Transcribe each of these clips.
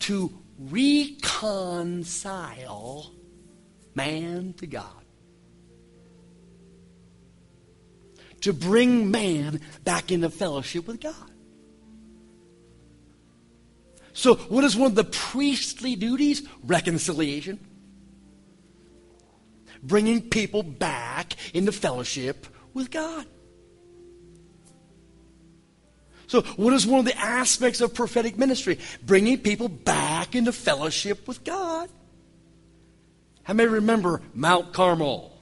to reconcile man to God. To bring man back into fellowship with God. So what is one of the priestly duties? Reconciliation. Bringing people back into fellowship with God. So what is one of the aspects of prophetic ministry? Bringing people back into fellowship with God. How many remember Mount Carmel?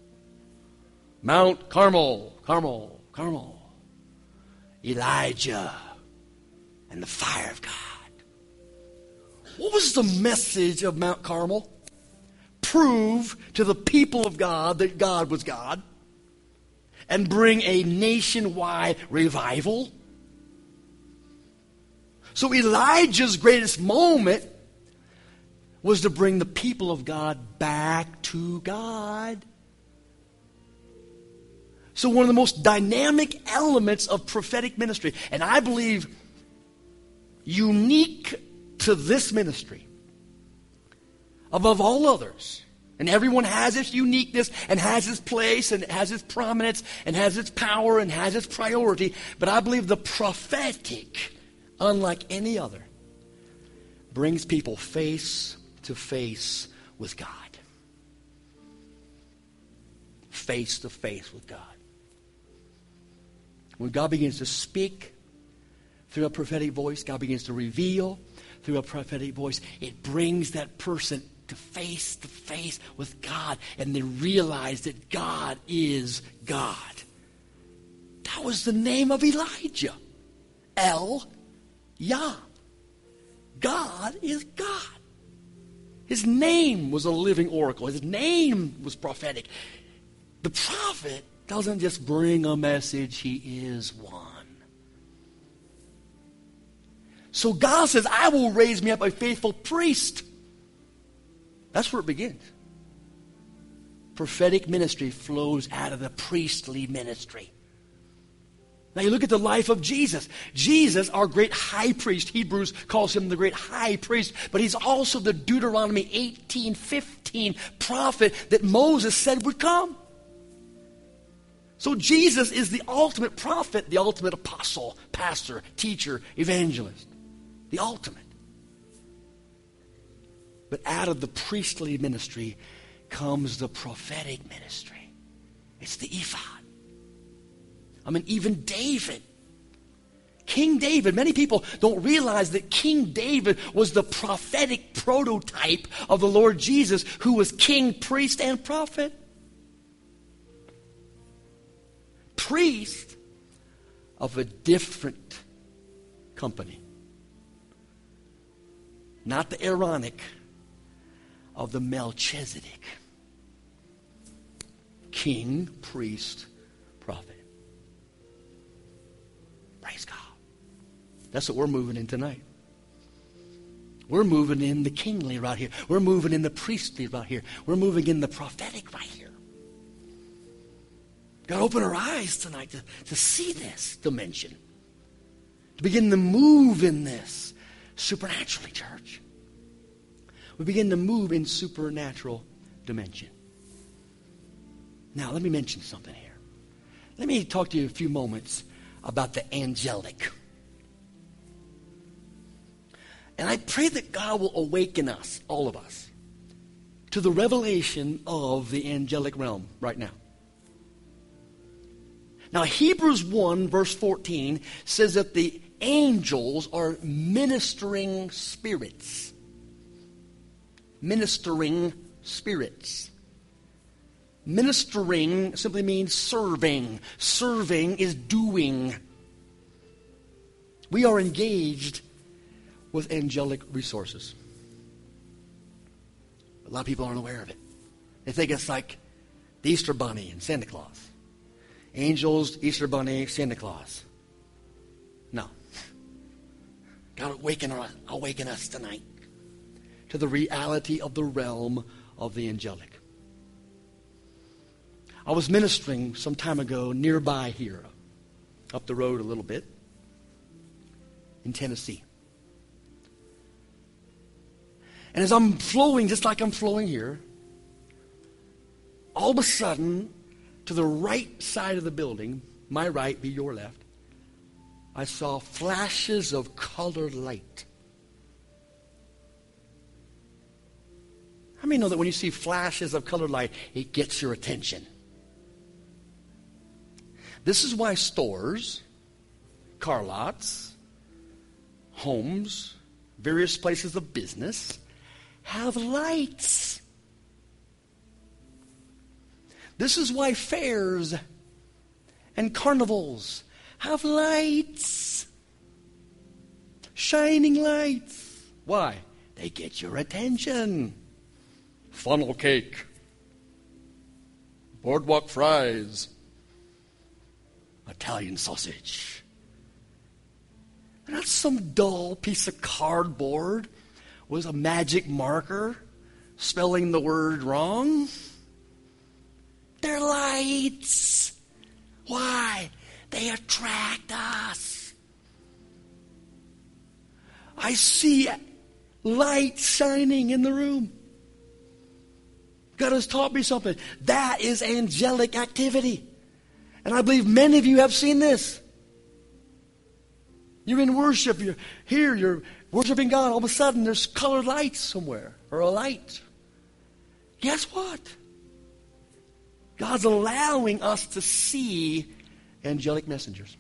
Mount Carmel, Carmel, Carmel. Elijah and the fire of God. What was the message of Mount Carmel? Prove to the people of God that God was God. And bring a nationwide revival. So Elijah's greatest moment was to bring the people of God back to God. So one of the most dynamic elements of prophetic ministry, and I believe unique to this ministry, above all others, and everyone has its uniqueness and has its place and has its prominence and has its power and has its priority, but I believe the prophetic, unlike any other, brings people face to face with God. Face to face with God. When God begins to speak through a prophetic voice, God begins to reveal through a prophetic voice, it brings that person to face with God, and they realize that God is God. That was the name of Elijah. El-Yah. God is God. His name was a living oracle. His name was prophetic. The prophet doesn't just bring a message, he is one. So God says, I will raise me up a faithful priest. That's where it begins. Prophetic ministry flows out of the priestly ministry. Now you look at the life of Jesus. Jesus, our great high priest, Hebrews calls him the great high priest, but he's also the Deuteronomy 18:15 prophet that Moses said would come. So Jesus is the ultimate prophet, the ultimate apostle, pastor, teacher, evangelist. The ultimate. But out of the priestly ministry comes the prophetic ministry. It's the ephod. I mean, even David. King David, many people don't realize that King David was the prophetic prototype of the Lord Jesus, who was king, priest, and prophet. Priest of a different company. Not the Aaronic, of the Melchizedek. King, priest, prophet. Praise God. That's what we're moving in tonight. We're moving in the kingly right here. We're moving in the priestly right here. We're moving in the prophetic right here. Got to open our eyes tonight to see this dimension. To begin to move in this supernaturally, church. We begin to move in supernatural dimension. Now, let me mention something here. Let me talk to you a few moments about the angelic. And I pray that God will awaken us, all of us, to the revelation of the angelic realm right now. Now, Hebrews 1, verse 14, says that the angels are ministering spirits. Ministering spirits. Ministering simply means serving. Serving is doing. We are engaged with angelic resources. A lot of people aren't aware of it. They think it's like the Easter Bunny and Santa Claus. Angels, Easter Bunny, Santa Claus. No. God awaken us tonight to the reality of the realm of the angelic. I was ministering some time ago nearby here, up the road a little bit, in Tennessee. And as I'm flowing, just like I'm flowing here, all of a sudden, to the right side of the building, my right, be your left, I saw flashes of colored light. How many know that when you see flashes of colored light, it gets your attention? This is why stores, car lots, homes, various places of business have lights. This is why fairs and carnivals have lights. Shining lights. Why? They get your attention. Funnel cake. Boardwalk fries. Italian sausage. Not some dull piece of cardboard with a magic marker spelling the word wrong. They're lights. Why? They attract us. I see light shining in the room. God has taught me something. That is angelic activity. And I believe many of you have seen this. You're in worship, you're here, you're worshiping God. All of a sudden, there's colored lights somewhere, or a light. Guess what? God's allowing us to see angelic messengers.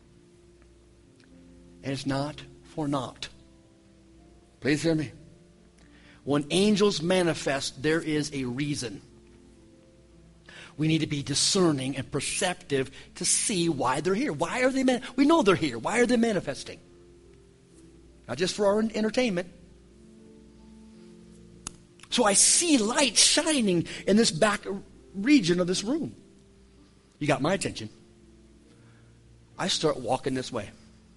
And it's not for naught. Please hear me. When angels manifest, there is a reason. We need to be discerning and perceptive to see why they're here. Why are they we know they're here. Why are they manifesting? Not just for our entertainment. So I see light shining in this back region of this room. You got my attention. I start walking this way.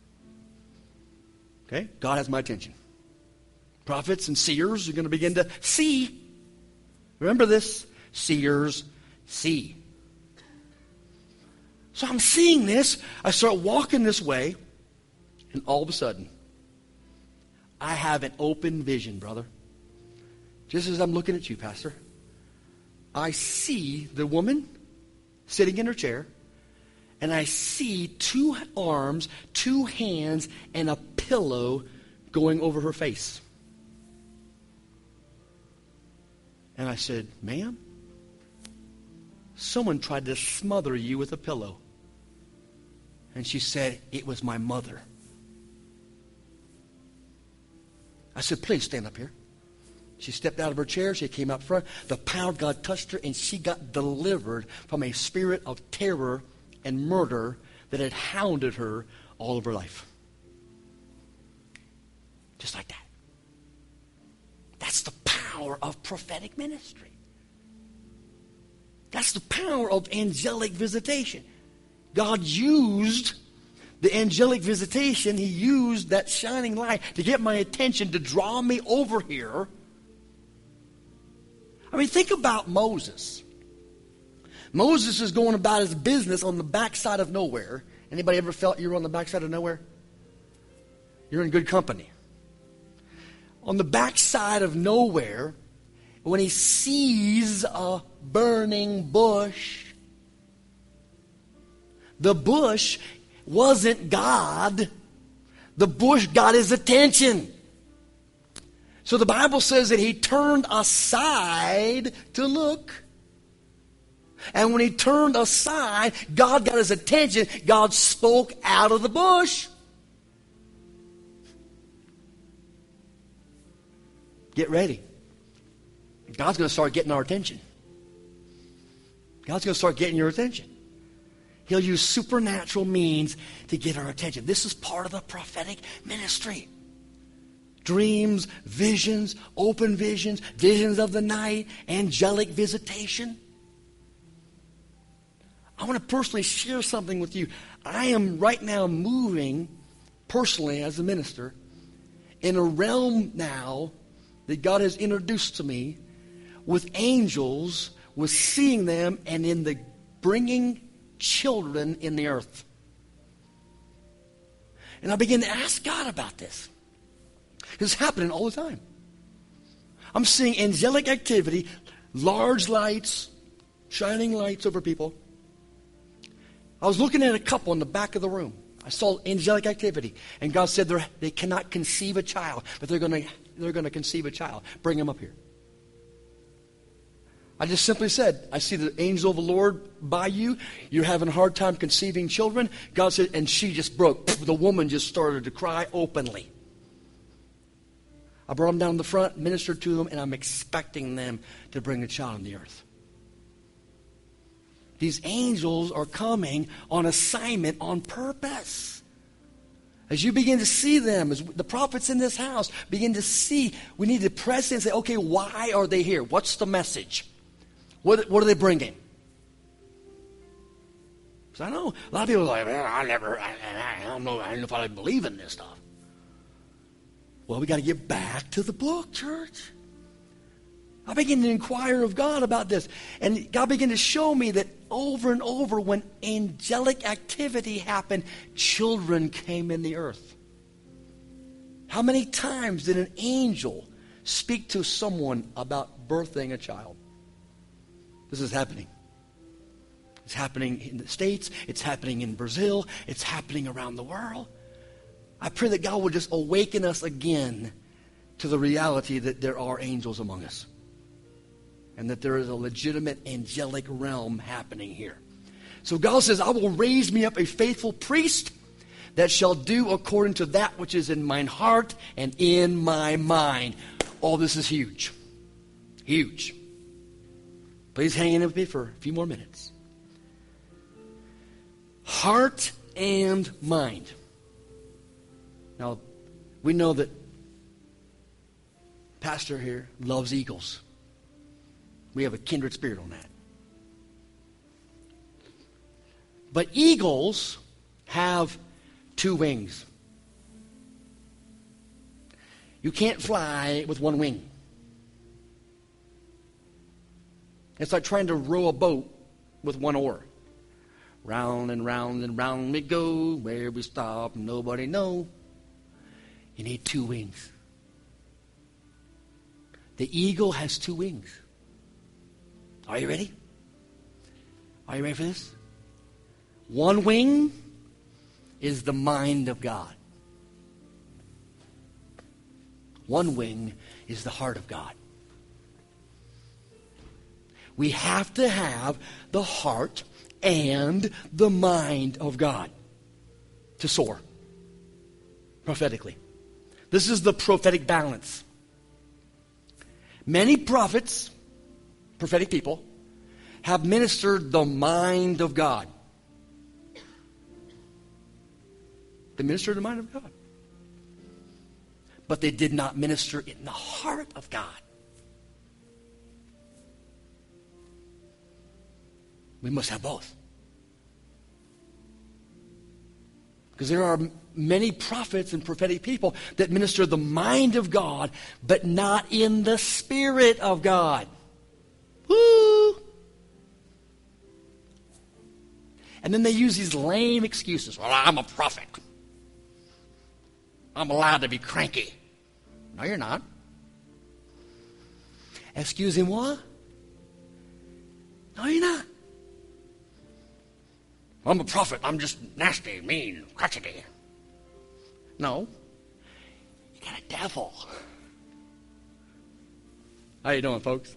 Okay? God has my attention. Prophets and seers are going to begin to see. Remember this. Seers see. So I'm seeing this. I start walking this way. And all of a sudden, I have an open vision, brother. Just as I'm looking at you, Pastor. I see the woman sitting in her chair. And I see 2 arms, 2 hands, and a pillow going over her face. And I said, ma'am, someone tried to smother you with a pillow. And she said, it was my mother. I said, please stand up here. She stepped out of her chair. She came up front. The power of God touched her, and she got delivered from a spirit of terror and murder that had hounded her all of her life. Just like that. That's the power of prophetic ministry. That's the power of angelic visitation. God used the angelic visitation. He used that shining light to get my attention, to draw me over here. I mean, think about Moses. Moses is going about his business on the backside of nowhere. Anybody ever felt you were on the backside of nowhere? You're in good company. On the backside of nowhere, when he sees a burning bush, the bush wasn't God. The bush got his attention. So the Bible says that he turned aside to look. And when he turned aside, God got his attention. God spoke out of the bush. Get ready. God's going to start getting our attention. God's going to start getting your attention. He'll use supernatural means to get our attention. This is part of the prophetic ministry. Dreams, visions, open visions, visions of the night, angelic visitation. I want to personally share something with you. I am right now moving, personally as a minister, in a realm now that God has introduced to me with angels, with seeing them, and in the bringing children in the earth. And I began to ask God about this. It's happening all the time. I'm seeing angelic activity, large lights, shining lights over people. I was looking at a couple in the back of the room. I saw angelic activity. And God said they cannot conceive a child, but they're going to conceive a child. Bring him up here. I just simply said, I see the angel of the Lord by you. You're having a hard time conceiving children. God said, and she just broke. The woman just started to cry openly. I brought them down to the front, ministered to them, and I'm expecting them to bring a child on the earth. These angels are coming on assignment on purpose. As you begin to see them, as the prophets in this house begin to see, we need to press in and say, okay, why are they here? What's the message? What are they bringing? So I know a lot of people are like, I don't know if I believe in this stuff. Well, we got to get back to the book, church. I began to inquire of God about this. And God began to show me that over and over when angelic activity happened, children came in the earth. How many times did an angel speak to someone about birthing a child? This is happening. It's happening in the States. It's happening in Brazil. It's happening around the world. I pray that God will just awaken us again to the reality that there are angels among us. And that there is a legitimate angelic realm happening here. So God says, I will raise me up a faithful priest that shall do according to that which is in mine heart and in my mind. All this is huge. Huge. Please hang in with me for a few more minutes. Heart and mind. Now, we know that Pastor here loves eagles. We have a kindred spirit on that. But eagles have two wings. You can't fly with one wing. It's like trying to row a boat with one oar. Round and round and round we go. Where we stop, nobody know. You need two wings. The eagle has two wings. Are you ready? Are you ready for this? One wing is the mind of God. One wing is the heart of God. We have to have the heart and the mind of God to soar prophetically. This is the prophetic balance. Many prophets, prophetic people, have ministered the mind of God. They ministered the mind of God. But they did not minister in the heart of God. We must have both. Because there are many prophets and prophetic people that minister the mind of God, but not in the Spirit of God. Woo! And then they use these lame excuses. Well, I'm a prophet. I'm allowed to be cranky. No, you're not. Excusez-moi? No, you're not. I'm a prophet. I'm just nasty, mean, crotchety. No. You got a devil. How you doing, folks?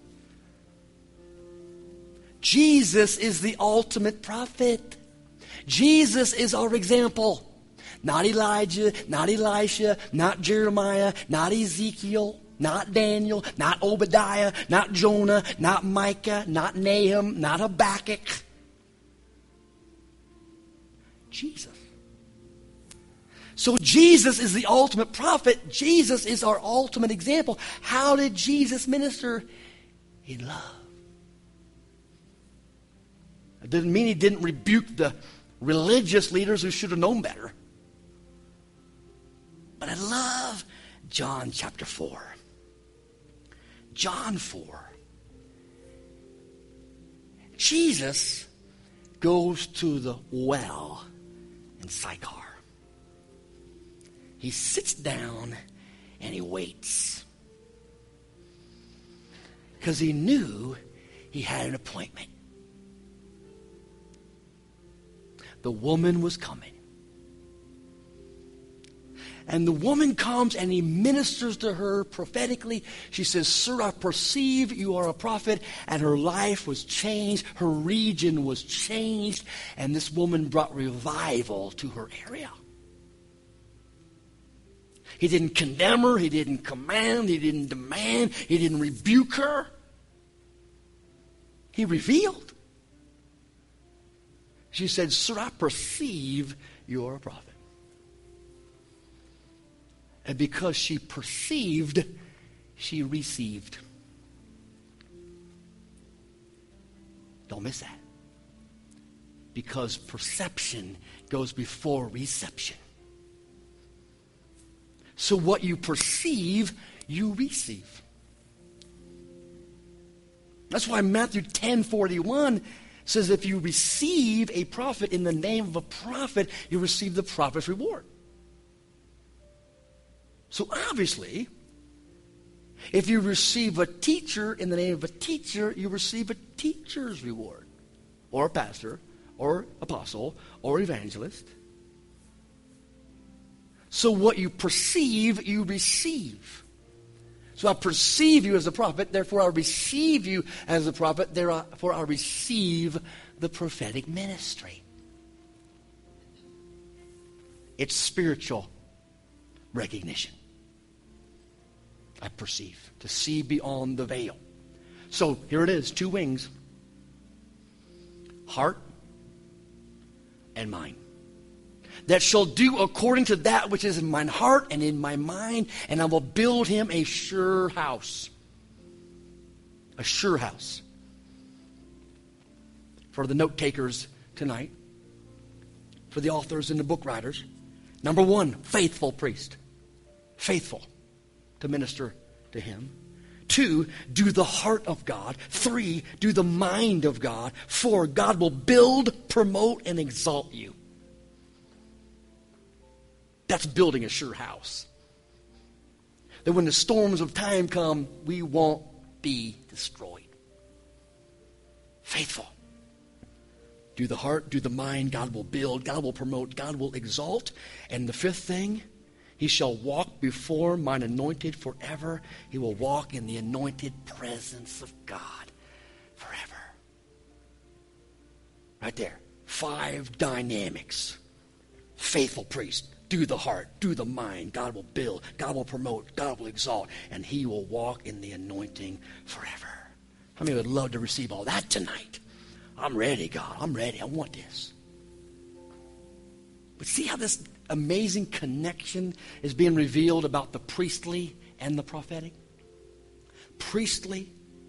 Jesus is the ultimate prophet. Jesus is our example. Not Elijah, not Elisha, not Jeremiah, not Ezekiel, not Daniel, not Obadiah, not Jonah, not Micah, not Nahum, not Habakkuk. Jesus. So Jesus is the ultimate prophet. Jesus is our ultimate example. How did Jesus minister? In love. It didn't mean he didn't rebuke the religious leaders who should have known better. But I love John chapter 4. John 4. Jesus goes to the well in Sychar. He sits down and he waits. Because he knew he had an appointment. The woman was coming. And the woman comes and he ministers to her prophetically. She says, "Sir, I perceive you are a prophet." And her life was changed. Her region was changed. And this woman brought revival to her area. He didn't condemn her. He didn't command. He didn't demand. He didn't rebuke her. He revealed. She said, "Sir, I perceive you are a prophet." And because she perceived, she received. Don't miss that. Because perception goes before reception. So what you perceive, you receive. That's why Matthew 10:41 says, if you receive a prophet in the name of a prophet, you receive the prophet's reward. So obviously, if you receive a teacher in the name of a teacher, you receive a teacher's reward. Or a pastor, or apostle, or evangelist. So what you perceive, you receive. So I perceive you as a prophet, therefore I receive you as a prophet, therefore I receive the prophetic ministry. It's spiritual recognition. I perceive, to see beyond the veil. So here it is, two wings. Heart and mind. That shall do according to that which is in mine heart and in my mind, and I will build him a sure house. A sure house. For the note takers tonight, for the authors and the book writers, number one, faithful priest. Faithful to minister to him. 2, do the heart of God. 3, do the mind of God. 4, God will build, promote, and exalt you. That's building a sure house. That when the storms of time come, we won't be destroyed. Faithful. Do the heart, do the mind. God will build, God will promote, God will exalt. And the 5th thing, he shall walk before mine anointed forever. He will walk in the anointed presence of God forever. Right there. 5 dynamics. Faithful priest. Do the heart. Do the mind. God will build. God will promote. God will exalt. And he will walk in the anointing forever. How many would love to receive all that tonight? I'm ready, God. I'm ready. I want this. But see how this amazing connection is being revealed about the priestly and the prophetic? Priestly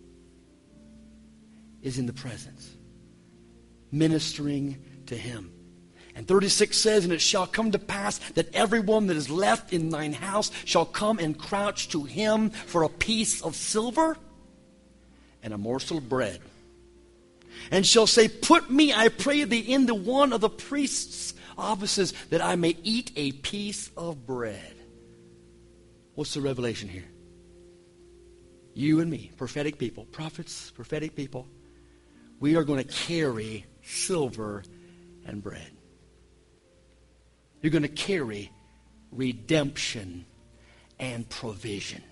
is in the presence, ministering to him. And 36 says, and it shall come to pass that everyone that is left in thine house shall come and crouch to him for a piece of silver and a morsel of bread. And shall say, put me, I pray thee, into one of the priest's offices, that I may eat a piece of bread. What's the revelation here? You and me, prophetic people, prophets, prophetic people, we are going to carry silver and bread. You're going to carry redemption and provision.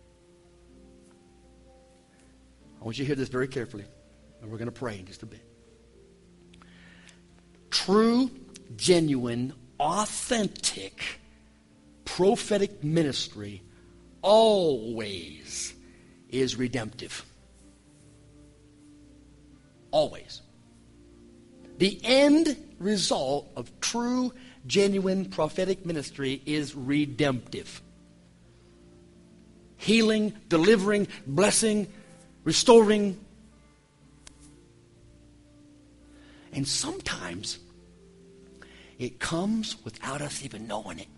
I want you to hear this very carefully, and we're going to pray in just a bit. True, genuine, authentic, prophetic ministry always is redemptive. Always. The end result of true, genuine, prophetic ministry is redemptive. Healing, delivering, blessing, restoring. And sometimes it comes without us even knowing it.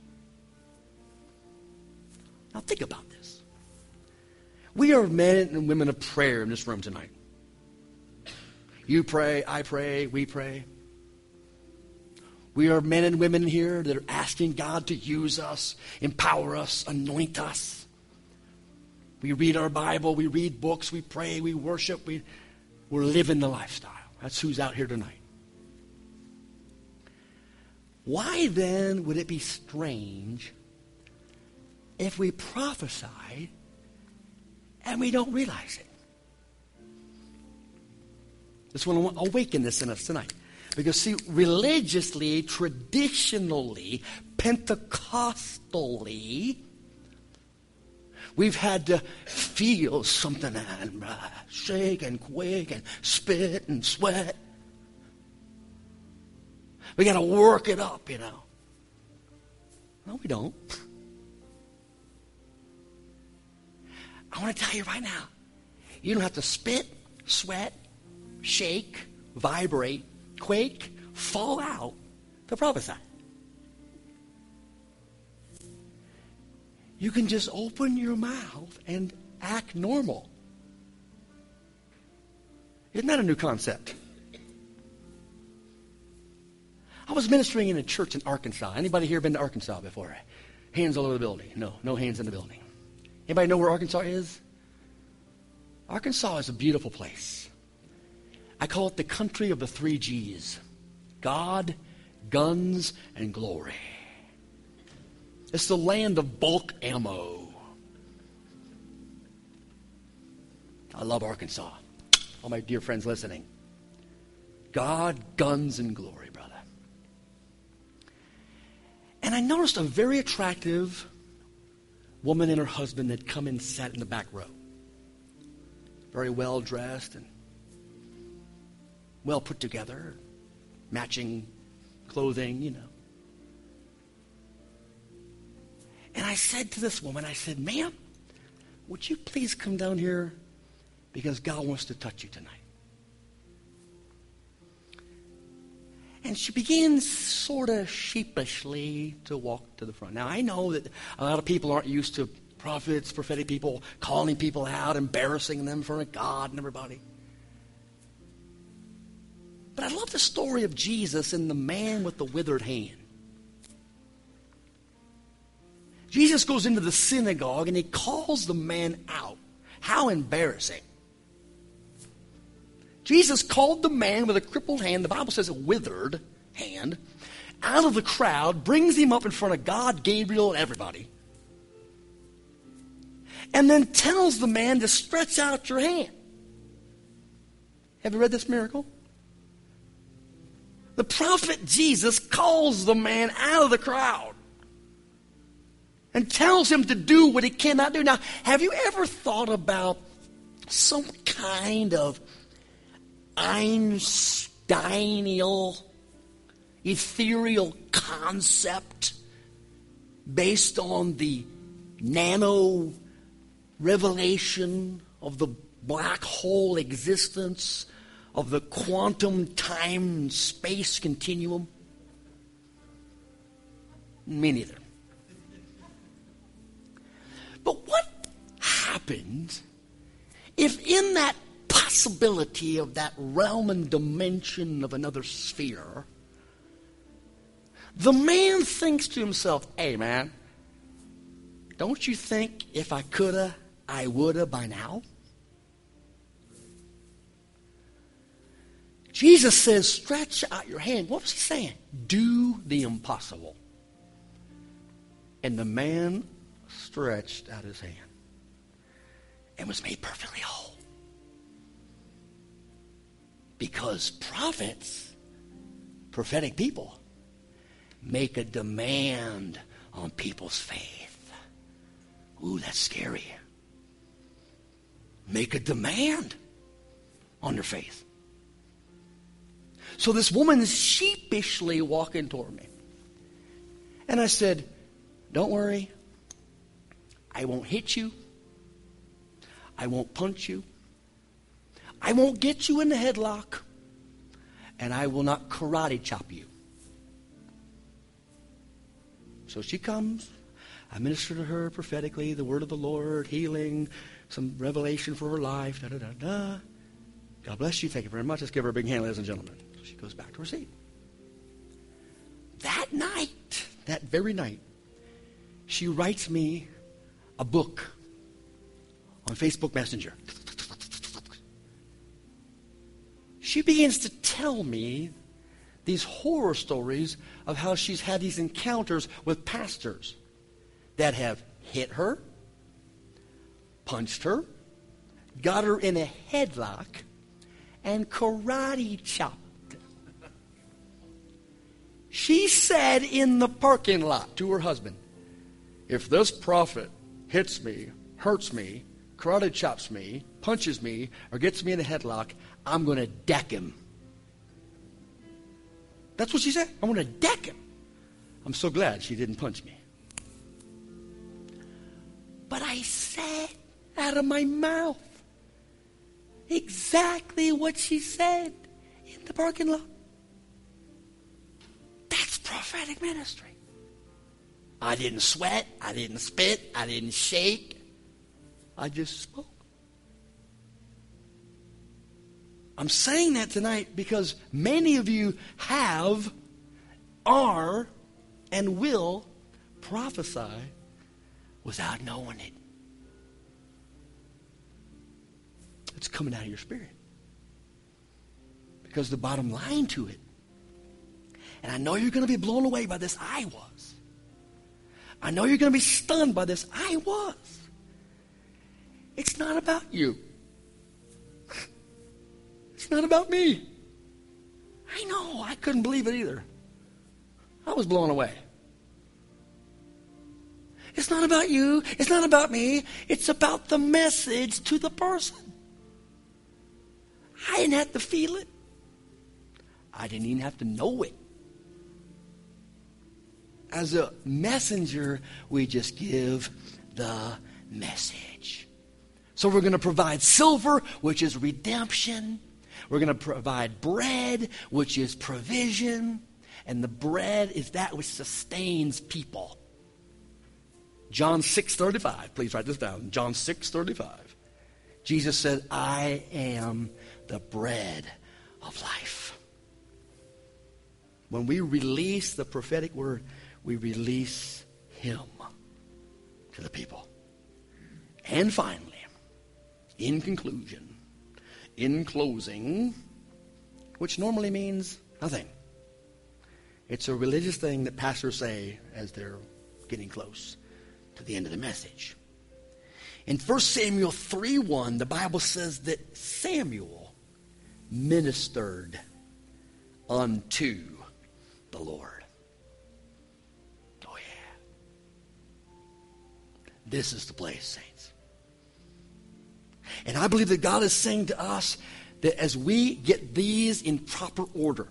Now think about this. We are men and women of prayer in this room tonight. You pray, I pray, we pray. We are men and women here that are asking God to use us, empower us, anoint us. We read our Bible, we read books, we pray, we worship, we're living the lifestyle. That's who's out here tonight. Why then would it be strange if we prophesy and we don't realize it? Just want to awaken this in us tonight. Because see, religiously, traditionally, Pentecostally, we've had to feel something and shake and quake and spit and sweat. We got to work it up, you know. No, we don't. I want to tell you right now, you don't have to spit, sweat, shake, vibrate, quake, fall out to prophesy. You can just open your mouth and act normal. Isn't that a new concept? I was ministering in a church in Arkansas. Anybody here been to Arkansas before? Hands all over the building. No hands in the building. Anybody know where Arkansas is? Arkansas is a beautiful place. I call it the country of the 3 G's. God, guns, and glory. It's the land of bulk ammo. I love Arkansas. All my dear friends listening. God, guns, and glory, brother. And I noticed a very attractive woman and her husband had come and sat in the back row. Very well dressed and well put together, matching clothing, you know. And I said to this woman, I said, ma'am, would you please come down here because God wants to touch you tonight? And she begins sort of sheepishly to walk to the front. Now, I know that a lot of people aren't used to prophets, prophetic people, calling people out, embarrassing them in front of God and everybody. But I love the story of Jesus and the man with the withered hand. Jesus goes into the synagogue and he calls the man out. How embarrassing. Jesus called the man with a crippled hand, the Bible says a withered hand, out of the crowd, brings him up in front of God, Gabriel, and everybody. And then tells the man to stretch out your hand. Have you read this miracle? The prophet Jesus calls the man out of the crowd and tells him to do what he cannot do. Now, have you ever thought about some kind of Einsteinial, ethereal concept based on the nano revelation of the black hole existence of the quantum time space continuum? Me neither. But what happens if in that possibility of that realm and dimension of another sphere, the man thinks to himself, hey man, don't you think if I coulda, I woulda by now? Jesus says, stretch out your hand. What was he saying? Do the impossible. And the man stretched out his hand and was made perfectly whole. Because prophets, prophetic people, make a demand on people's faith. Ooh, that's scary. Make a demand on their faith. So this woman is sheepishly walking toward me. And I said, don't worry. I won't hit you. I won't punch you. I won't get you in the headlock. And I will not karate chop you. So she comes. I minister to her prophetically, the word of the Lord, healing, some revelation for her life. Da, da, da, da. God bless you. Thank you very much. Let's give her a big hand, ladies and gentlemen. She goes back to her seat. That night, that very night, she writes me a book on Facebook Messenger. She begins to tell me these horror stories of how she's had these encounters with pastors that have hit her, punched her, got her in a headlock, and karate chopped. She said in the parking lot to her husband, if this prophet hits me, hurts me, karate chops me, punches me, or gets me in a headlock, I'm going to deck him. That's what she said. I'm going to deck him. I'm so glad she didn't punch me. But I said out of my mouth exactly what she said in the parking lot. That's prophetic ministry. I didn't sweat. I didn't spit. I didn't shake. I just spoke. I'm saying that tonight because many of you have, are, and will prophesy without knowing it. It's coming out of your spirit. Because the bottom line to it, and I know you're going to be blown away by this, I was. I know you're going to be stunned by this, I was. It's not about you. It's not about me. I know, I couldn't believe it either. I was blown away. It's not about you. It's not about me. It's about the message to the person. I didn't have to feel it. I didn't even have to know it. As a messenger, we just give the message. So we're going to provide silver, which is redemption. We're going to provide bread, which is provision. And the bread is that which sustains people. John 6:35. Please write this down. John 6:35. Jesus said, I am the bread of life. When we release the prophetic word, we release him to the people. And finally, in conclusion, in closing, which normally means nothing. It's a religious thing that pastors say as they're getting close to the end of the message. In 1 Samuel 3:1, the Bible says that Samuel ministered unto the Lord. Oh yeah. This is the place, saints. And I believe that God is saying to us that as we get these in proper order,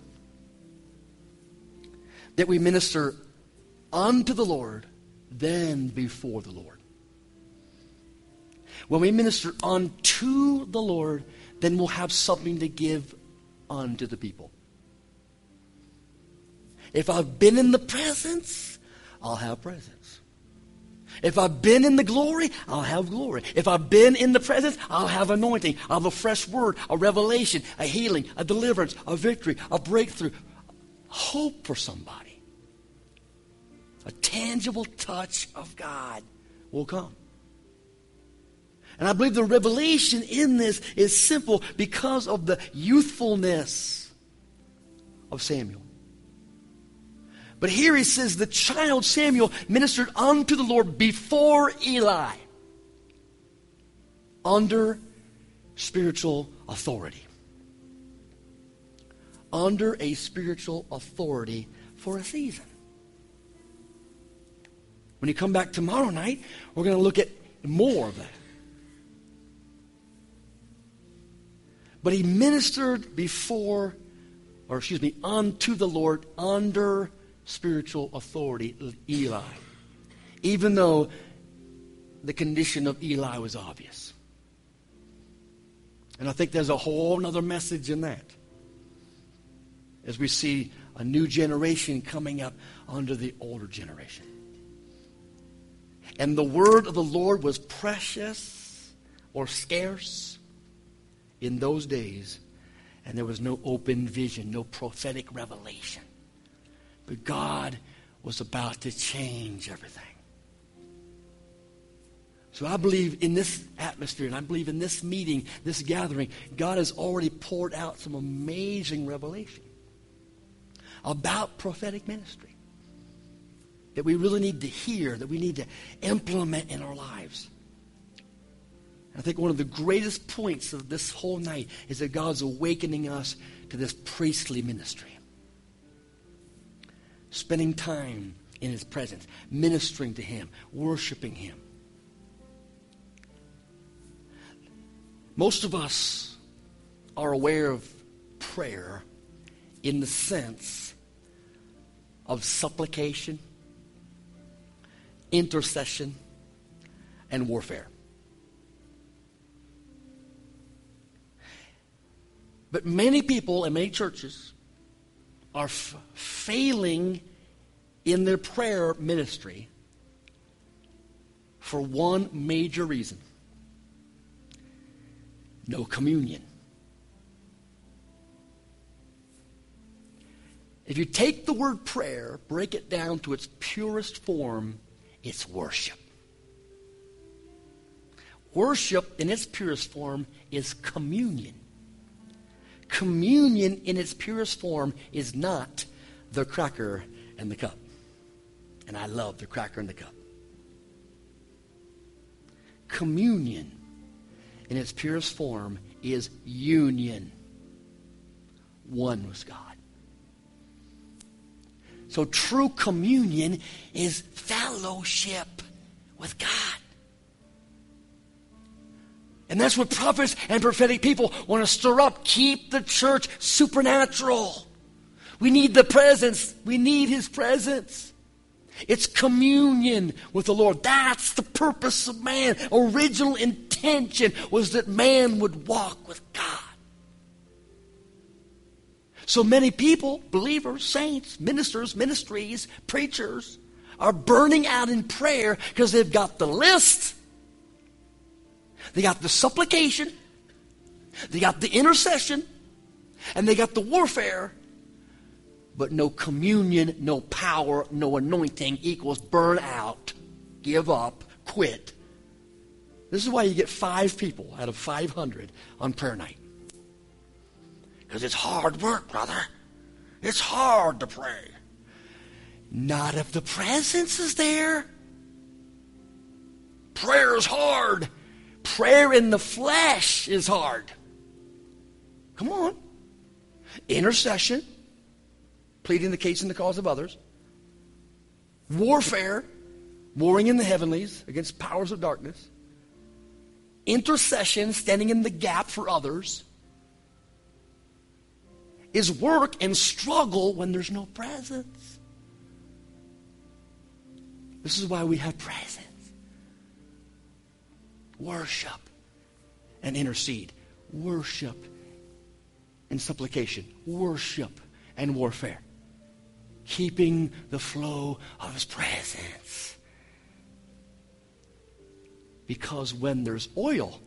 that we minister unto the Lord, then before the Lord. When we minister unto the Lord, then we'll have something to give unto the people. If I've been in the presence, I'll have presence. If I've been in the glory, I'll have glory. If I've been in the presence, I'll have anointing. I'll have a fresh word, a revelation, a healing, a deliverance, a victory, a breakthrough. Hope for somebody. A tangible touch of God will come. And I believe the revelation in this is simple because of the youthfulness of Samuel. But here he says the child Samuel ministered unto the Lord before Eli under spiritual authority. Under a spiritual authority for a season. When you come back tomorrow night, we're going to look at more of that. But he ministered unto the Lord under spiritual authority, Eli. Even though the condition of Eli was obvious. And I think there's a whole other message in that. As we see a new generation coming up under the older generation. And the word of the Lord was precious or scarce in those days. And there was no open vision, no prophetic revelation. But God was about to change everything. So I believe in this atmosphere, and I believe in this meeting, this gathering, God has already poured out some amazing revelation about prophetic ministry that we really need to hear, that we need to implement in our lives. I think one of the greatest points of this whole night is that God's awakening us to this priestly ministry. Spending time in His presence, ministering to Him, worshiping Him. Most of us are aware of prayer in the sense of supplication, intercession, and warfare. But many people and many churches are failing in their prayer ministry for one major reason: no communion. If you take the word prayer, break it down to its purest form, it's worship. Worship in its purest form is communion. Communion in its purest form is not the cracker and the cup. And I love the cracker and the cup. Communion in its purest form is union. One with God. So true communion is fellowship with God. And that's what prophets and prophetic people want to stir up. Keep the church supernatural. We need the presence. We need His presence. It's communion with the Lord. That's the purpose of man. Original intention was that man would walk with God. So many people, believers, saints, ministers, ministries, preachers, are burning out in prayer because they've got the list. They got the supplication, they got the intercession, and they got the warfare, but no communion, no power, no anointing equals burn out, give up, quit. This is why you get 5 people out of 500 on prayer night. Because it's hard work, brother. It's hard to pray. Not if the presence is there. Prayer is hard. Prayer in the flesh is hard. Come on. Intercession, pleading the case in the cause of others. Warfare, warring in the heavenlies against powers of darkness. Intercession, standing in the gap for others, is work and struggle when there's no presence. This is why we have presence. Worship and intercede. Worship and supplication. Worship and warfare. Keeping the flow of His presence. Because when there's oil,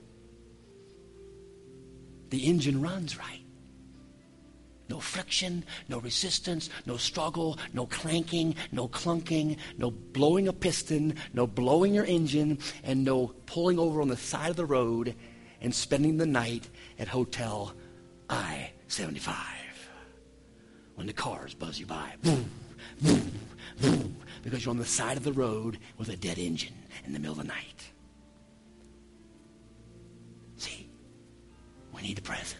the engine runs right. No friction, no resistance, no struggle, no clanking, no clunking, no blowing a piston, no blowing your engine, and no pulling over on the side of the road and spending the night at Hotel I-75 when the cars buzz you by. Boom, boom, boom, because you're on the side of the road with a dead engine in the middle of the night. See, we need the presence.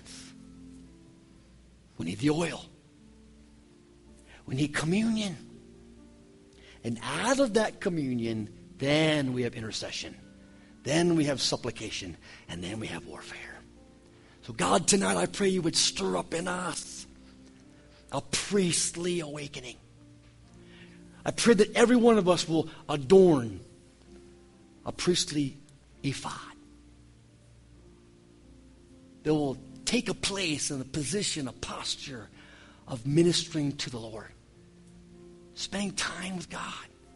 We need the oil. We need communion. And out of that communion, then we have intercession. Then we have supplication. And then we have warfare. So God, tonight I pray you would stir up in us a priestly awakening. I pray that every one of us will adorn a priestly ephod. That will take a place and a position, a posture of ministering to the Lord. Spending time with God.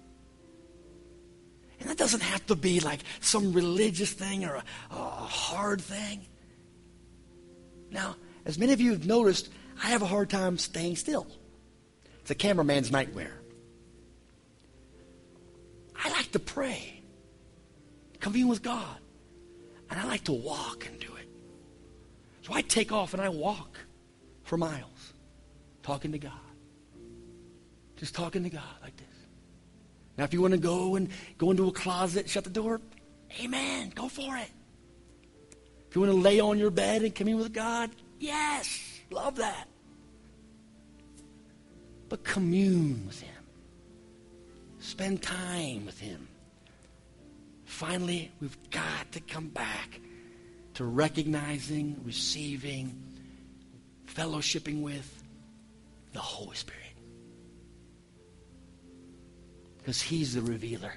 And that doesn't have to be like some religious thing or a hard thing. Now, as many of you have noticed, I have a hard time staying still. It's a cameraman's nightmare. I like to pray. commune with God. And I like to walk and do it. So I take off and I walk for miles, talking to God. Just talking to God like this. Now, if you want to go into a closet, shut the door, amen, go for it. If you want to lay on your bed and commune with God, yes, love that. But commune with Him. Spend time with Him. Finally, we've got to come back to recognizing, receiving, fellowshipping with the Holy Spirit. Because He's the revealer.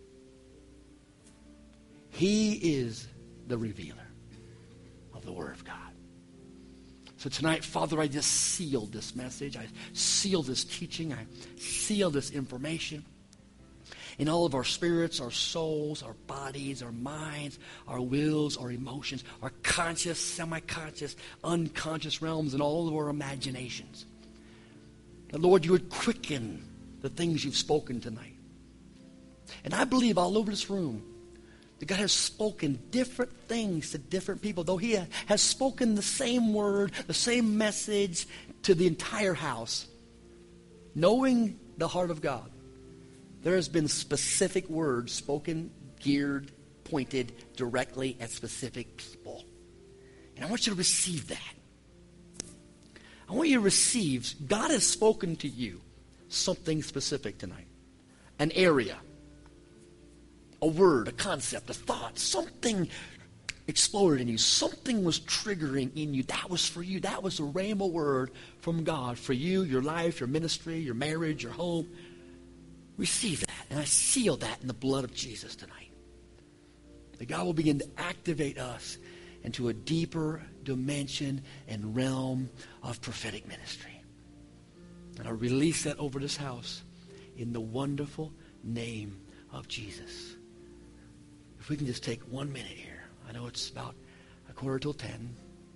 He is the revealer of the Word of God. So tonight, Father, I just sealed this message. I sealed this teaching. I sealed this information in all of our spirits, our souls, our bodies, our minds, our wills, our emotions, our conscious, semi-conscious, unconscious realms, and all of our imaginations. And Lord, you would quicken the things you've spoken tonight. And I believe all over this room that God has spoken different things to different people. Though He has spoken the same word, the same message to the entire house. Knowing the heart of God, there has been specific words spoken, geared, pointed directly at specific people. And I want you to receive that. I want you to receive, God has spoken to you something specific tonight. An area. A word, a concept, a thought, something exploded in you. Something was triggering in you. That was for you. That was a rhema word from God for you, your life, your ministry, your marriage, your home. Receive that. And I seal that in the blood of Jesus tonight. That God will begin to activate us into a deeper dimension and realm of prophetic ministry. And I release that over this house in the wonderful name of Jesus. If we can just take 1 minute here. I know it's about 9:45.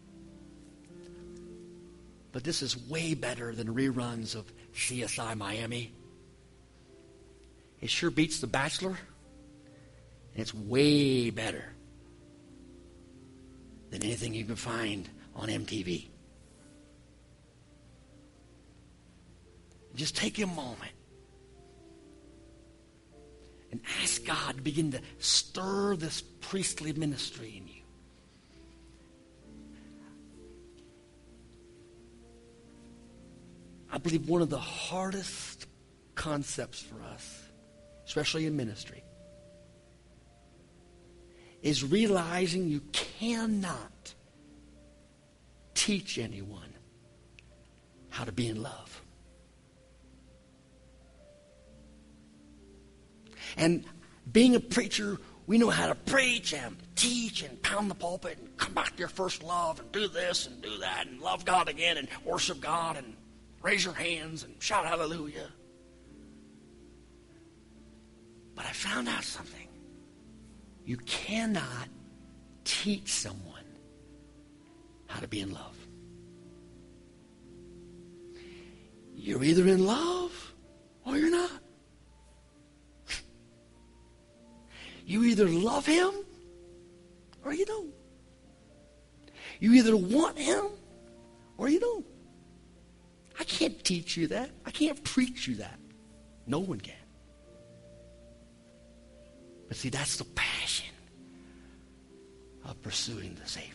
But this is way better than reruns of CSI Miami. It sure beats The Bachelor. And it's way better than anything you can find on MTV. Just take a moment and ask God to begin to stir this priestly ministry in you. I believe one of the hardest concepts for us, especially in ministry, is realizing you cannot teach anyone how to be in love. And being a preacher, we know how to preach and teach and pound the pulpit and come back to your first love and do this and do that and love God again and worship God and raise your hands and shout hallelujah. But I found out something. You cannot teach someone how to be in love. You're either in love or you're not. You either love Him or you don't. You either want Him or you don't. I can't teach you that. I can't preach you that. No one can. But see, that's the passion of pursuing the Savior.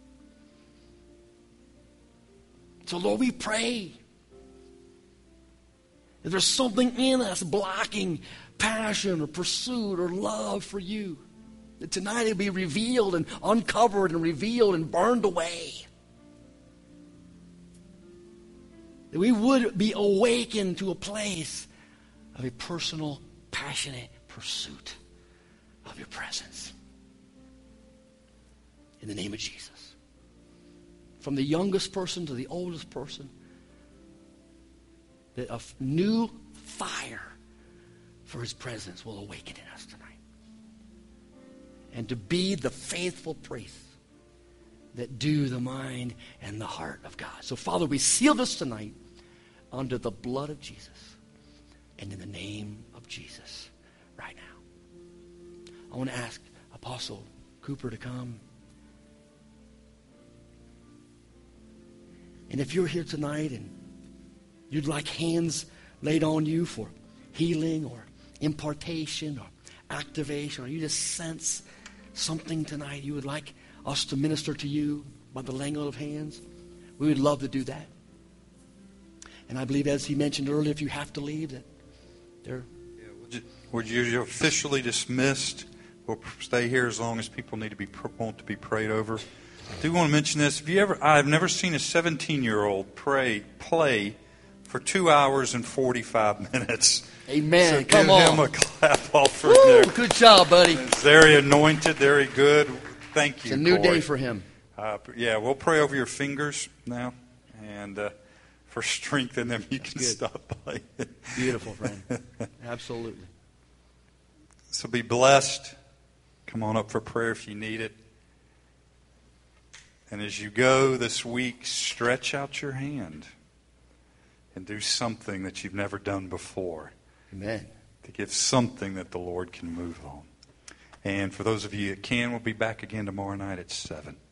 So Lord, we pray that there's something in us blocking passion or pursuit or love for you. That tonight it'll be revealed and uncovered and revealed and burned away. That we would be awakened to a place of a personal, passionate pursuit of your presence. In the name of Jesus. From the youngest person to the oldest person, that a new fire for His presence will awaken in us tonight. And to be the faithful priests that do the mind and the heart of God. So Father, we seal this tonight under the blood of Jesus and in the name of Jesus right now. I want to ask Apostle Cooper to come. And if you're here tonight and you'd like hands laid on you for healing or impartation or activation, or you just sense something tonight you would like us to minister to you by the laying on of hands, we would love to do that. And I believe, as he mentioned earlier, if you have to leave, that there. You're officially dismissed. We'll stay here as long as people need to want to be prayed over. I do want to mention this. I've never seen a 17-year-old play for 2 hours and 45 minutes. Amen. So Come on. Give him a clap offering Woo, there. good job, buddy. It's very anointed, very good. Thank you, It's a new Corey. day for him. We'll pray over your fingers now, and for strength in them, you can stop playing. Beautiful, friend. Absolutely. So be blessed. Come on up for prayer if you need it. And as you go this week, stretch out your hand and do something that you've never done before. Amen. To give something that the Lord can move on. And for those of you that can, we'll be back again tomorrow night at 7.